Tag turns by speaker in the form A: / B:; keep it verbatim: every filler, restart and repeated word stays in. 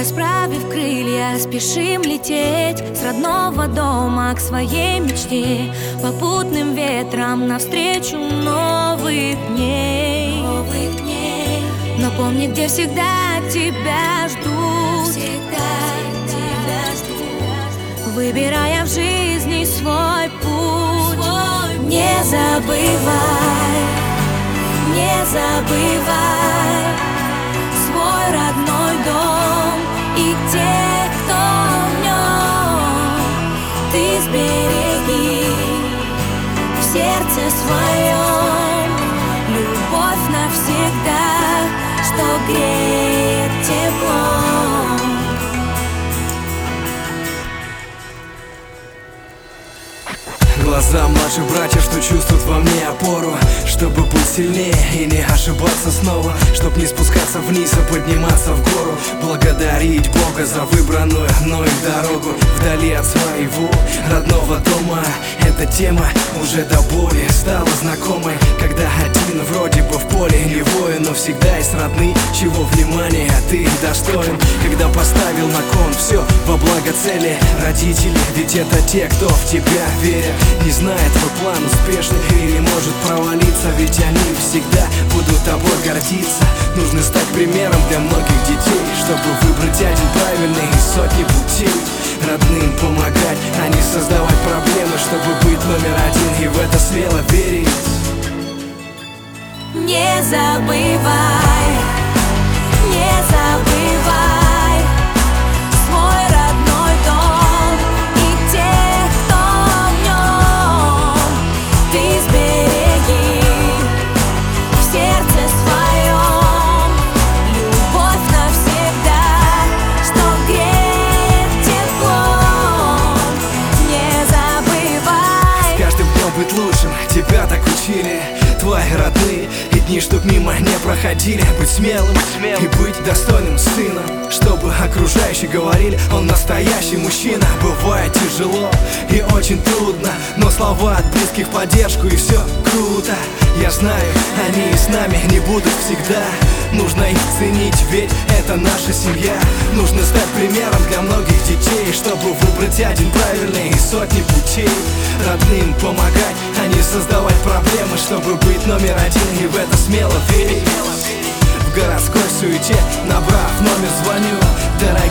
A: Расправив крылья, спешим лететь с родного дома к своей мечте, попутным ветром навстречу новых дней. Новых дней. Но помни, где всегда тебя ждут, всегда тебя ждут, выбирая в жизни свой путь. Свой. Не забывай, не забывай свой родной дом и тех, кто в нем. Ты сбереги в сердце своем любовь навсегда, что греет теплом.
B: Глаза младших братьев, что чувствуют во мне опору, чтобы быть сильнее и не ошибаться снова, чтоб не спускаться вниз, а подниматься в гору. Благодарить Бога за выбранную мною дорогу вдали от своего родного дома. Эта тема уже до боли стала знакомой, когда один вроде бы в поле не воин, но всегда есть родные, чего внимания ты достоин. Когда поставил на кон все во благо цели, родители, ведь это те, кто в тебя верит. Не знает твой план успешный или может провалиться, ведь они всегда будут тобой гордиться. Нужно стать примером для многих детей, чтобы выбрать один правильный из сотни путей. Родным помогать, а не создавать проблемы, чтобы быть номер один и в это смело верить.
A: Не забывай, не забывай свой родной дом и тех, кто в нем. Ты сбереги в сердце своем любовь навсегда, что греет теплом. Не забывай.
B: С каждым днем быть лучшим, тебя так учили твои родные, и дни, чтоб мимо не проходили. Быть смелым, смелым и быть достойным сыном, чтобы окружающие говорили, он настоящий мужчина. Бывает тяжело и очень трудно, но слова от близких поддержку, и все круто. Я знаю, они и с нами не будут всегда. Нужно их ценить, ведь это наша семья. Нужно стать примером для многих детей, чтобы выбрать один правильный из сотни путей. Родным помогать, а не создавать проблемы, чтобы быть номер один и в это смело верить. В городской суете, набрав номер, звоню. Дорогие